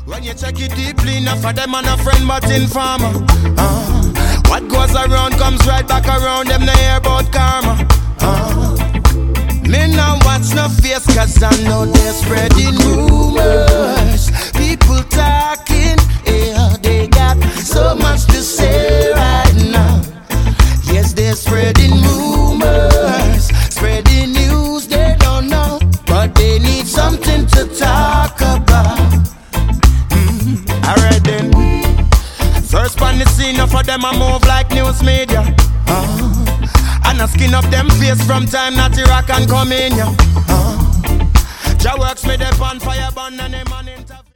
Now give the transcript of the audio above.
When you check it deeply, enough of them and a friend but informer. What goes around comes right back around, them no hear about karma. Me now watch no face, cause I know they're spreading rumors. People talking, yeah, they got so much to say right now. Yes, they're spreading rumors, spreading news they don't know, but they need something to talk about. Alright then, first on the scene, enough of them I move like news media. And I skin up them face from time that Iraq and come in ya. Jah works me the on fire burn and them man interview.